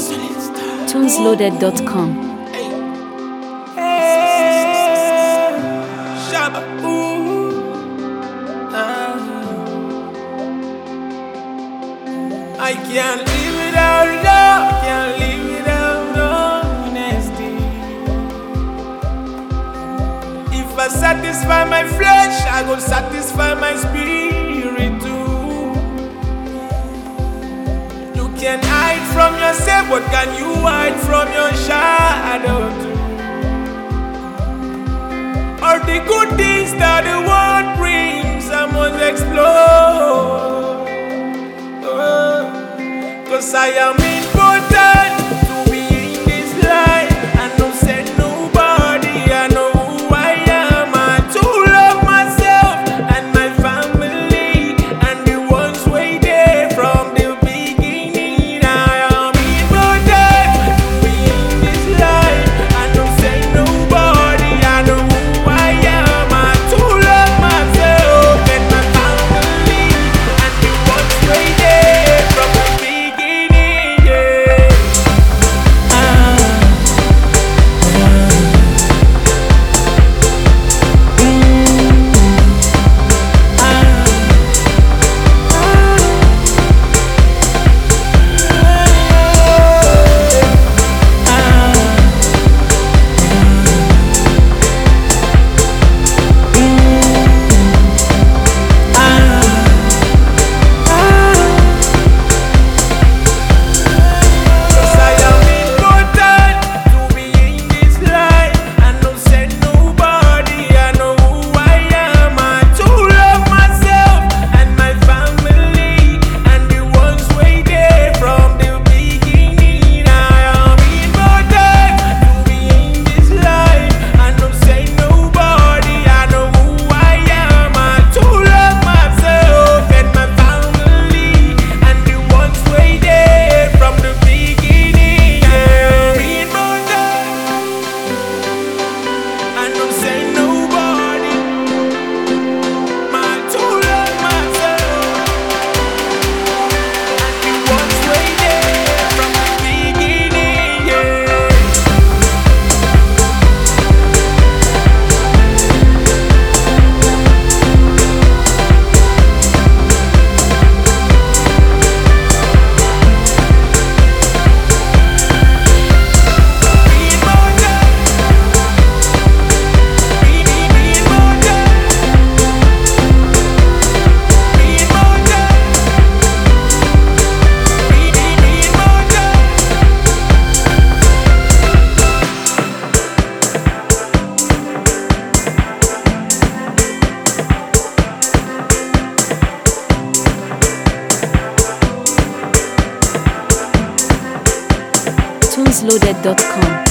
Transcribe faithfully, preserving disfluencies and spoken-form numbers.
tunes loaded dot com. Shabba, ooh, ah. I can't live without love, can't live without honesty. If I satisfy my flesh, I go satisfy my spirit too. You can hide from yourself, but can you hide from your shadow too? All the good things that the world brings, I must explore. Oh, 'cause I am important to be in this life. I know said nobody, I know who I am. I to love myself and my family and the ones waiting from the beginning. I am important to be in this life. I know say nobody, I know who I am. I to love myself and my family and the ones waiting from the beginning. Yeah. Ah. tunes loaded dot com.